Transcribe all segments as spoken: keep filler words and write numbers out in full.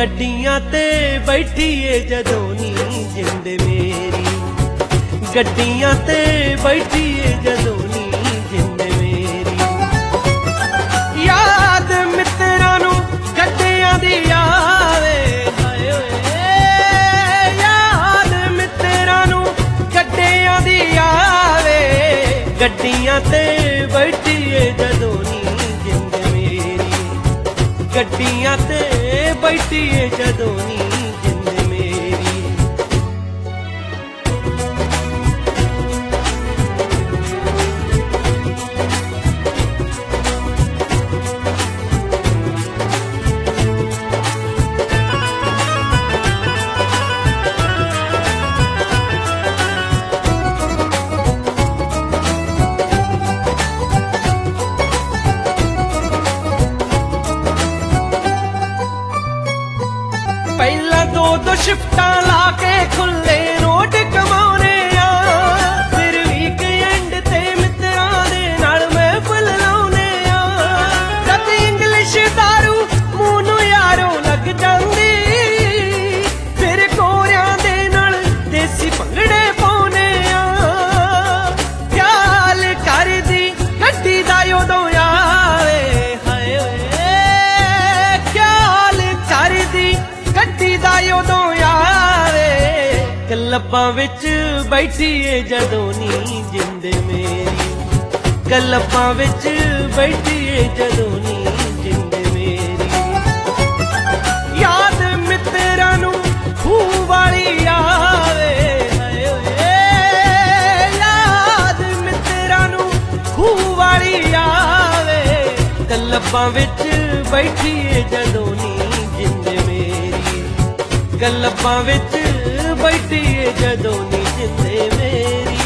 गड्डियां ते बैठिए जदों नी जिंद मेरी, गड्डियां ते बैठिए जदों नी जिंद मेरी। याद मित्रां नूं गड्डियां दी आवे, हाय ओए याद मित्रां नूं गड्डियां दी आवे, गड्डियां ते बैठिए जदों नी जिंद मेरी, गड्डियां ते बैठिए जदों नी जिंद मेरी। पहला दो दो शिफ्टा ला के खुले रोड कमाने आ, फिर वीकेंड ते मित्रां दे नाल महफिल लाउने आ। जद इंग्लिश दारू मूंह नूं यारों लग जांदी, फिर कोरियां दे नाल देसी भंगड़े पाउने आ। ख्याल करदी गड्डी दा उदों आवे, हाय ओए ख्याल करदी गड्डी दा उदों आवे, कलब्बां विच बैठिए जदों नी जिंद मेरी, कलब्बां विच बैठिए जदों नी जिंद मेरी। याद मित्रां नूं खूह वाली आवे, हाय ओए याद मित्रां नूं खूह वाली आवे, कलब्बां विच बैठिए जदों नी जिंद मेरी, कलब्बां विच बैठिए जदों नी जिंद मेरी।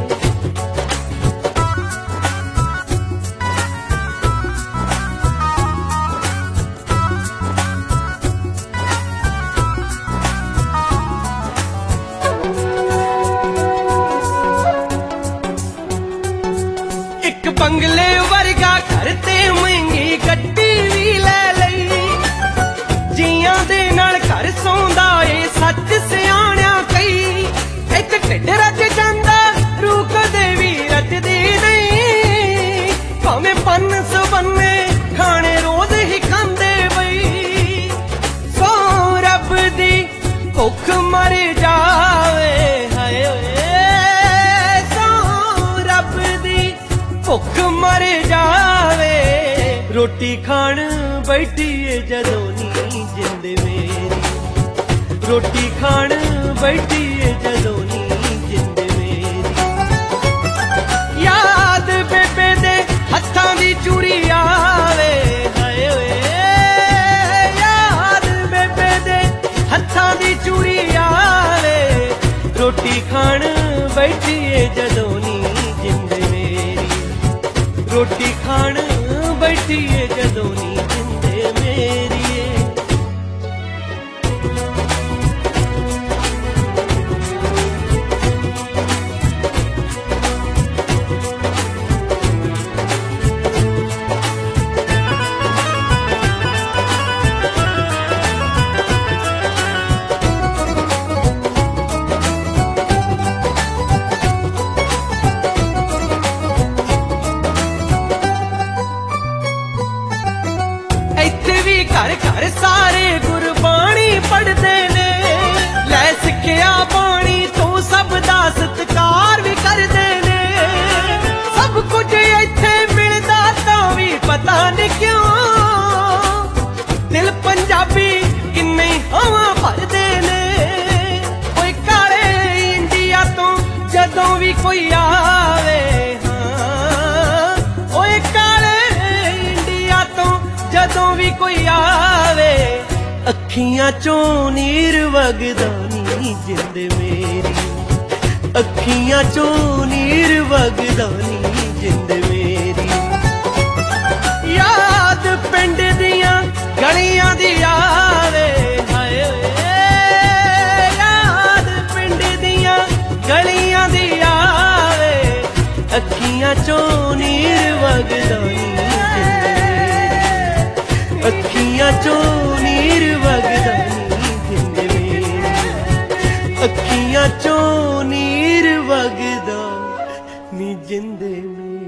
एक बंगले वर्गा घर ते महंगी गड्डी भी लै लई, जियां दे नाल घर सौंदा ए सच सियाणियां कई। इक ढिड रज जांदा रूह कदे भी रजदी नहीं, भावें पन सवन्ने खाने रोज ही खांदे बई। सौ रब दी भुख मर जावे, हाय ओए सौ रब दी भुख मर जावे, रोटी खाण बैठिए जदों नी जिंद मेरी, रोटी खाण बैठिए जदों नी जिंद मेरी। याद बेबे दे हत्थां दी चूड़ी आवे, हाय ओए याद बेबे दे हत्थां दी चूड़ी आवे, रोटी खाण बैठिए जदों नी जिंद मेरी, रोटी खाण बैठिए जदों नी जिंद मेरी। घर घर सारे गुरबाणी पढ़दे ने, लै सिक्ख्या बाणी तो सब दा सत्कार भी करदे ने। सब कुछ इत्थे मिलदा तां भी पता नहीं क्यों, दिल पंजाबी किन्ने हवा भरदे ने। कोई काले इंडिया तो जदों भी कोई आवे, हाँ ओए काले इंडिया तो जदों भी कोई आवे, अखियां चों नीर वगदा नी जिंद मेरी, अखियां चों नीर वगदा नी जिंद मेरी। याद पिंड दियां गलियां दी आवे, हाय ओए याद पिंड दियां गलियां दी आवे, अखियां चों नीर वगदा नी जिंद मेरी, अखियां चों नीर वगदा नी। ਅੱਖੀਆਂ ਚੋਂ ਨੀਰ ਵਗਦਾ ਨੀ ਜਿੰਦੇ ਮੇਰੀ।